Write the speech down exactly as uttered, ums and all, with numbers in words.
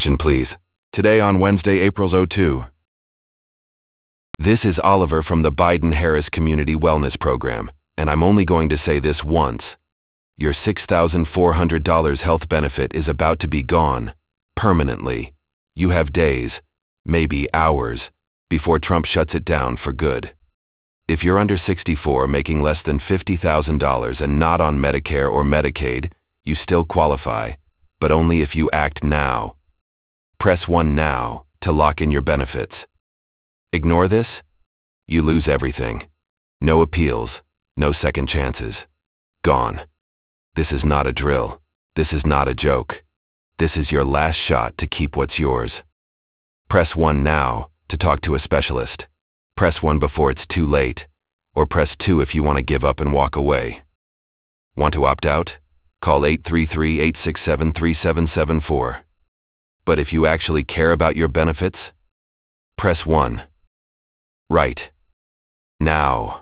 Attention, please. Today on Wednesday, April second. This is Oliver from the Biden-Harris Community Wellness Program, and I'm only going to say this once. Your six thousand four hundred dollars health benefit is about to be gone, permanently. You have days, maybe hours, before Trump shuts it down for good. If you're under sixty-four making less than fifty thousand dollars and not on Medicare or Medicaid, you still qualify, but only if you act now. Press one now to lock in your benefits. Ignore this? You lose everything. No appeals, no second chances. Gone. This is not a drill. This is not a joke. This is your last shot to keep what's yours. Press one now to talk to a specialist. Press one before it's too late, or press two if you want to give up and walk away. Want to opt out? Call eight three three, eight six seven, three seven seven four. But if you actually care about your benefits, press one. Right. Now.